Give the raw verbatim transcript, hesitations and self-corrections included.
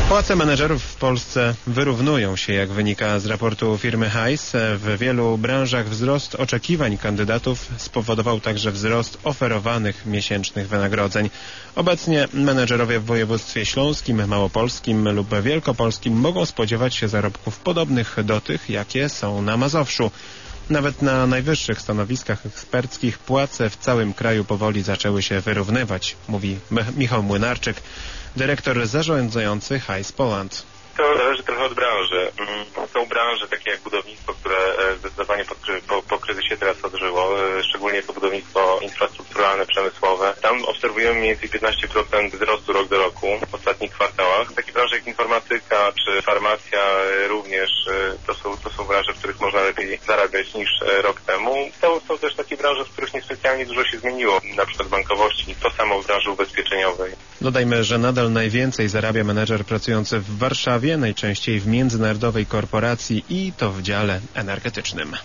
Płace menedżerów w Polsce wyrównują się, jak wynika z raportu firmy Hajs. W wielu branżach wzrost oczekiwań kandydatów spowodował także wzrost oferowanych miesięcznych wynagrodzeń. Obecnie menedżerowie w województwie śląskim, małopolskim lub wielkopolskim mogą spodziewać się zarobków podobnych do tych, jakie są na Mazowszu. Nawet na najwyższych stanowiskach eksperckich płace w całym kraju powoli zaczęły się wyrównywać, mówi Michał Młynarczyk, dyrektor zarządzający Hajs Poland. To zależy trochę od branży. Są branże takie jak budownictwo, które zdecydowanie po, po, po kryzysie teraz odżyło, szczególnie to budownictwo infrastrukturalne, przemysłowe. Tam obserwujemy mniej więcej piętnaście procent wzrostu rok do roku w ostatnich kwartałach. Takie branże jak informatyka czy farmacja również to są, to są branże, w których można lepiej zarabiać niż rok temu. Są, są też takie branże, w których niespecjalnie dużo się zmieniło, na przykład bankowości, to samo w branży ubezpieczeniowej. Dodajmy, że nadal najwięcej zarabia menedżer pracujący w Warszawie, najczęściej w międzynarodowej korporacji i to w dziale energetycznym.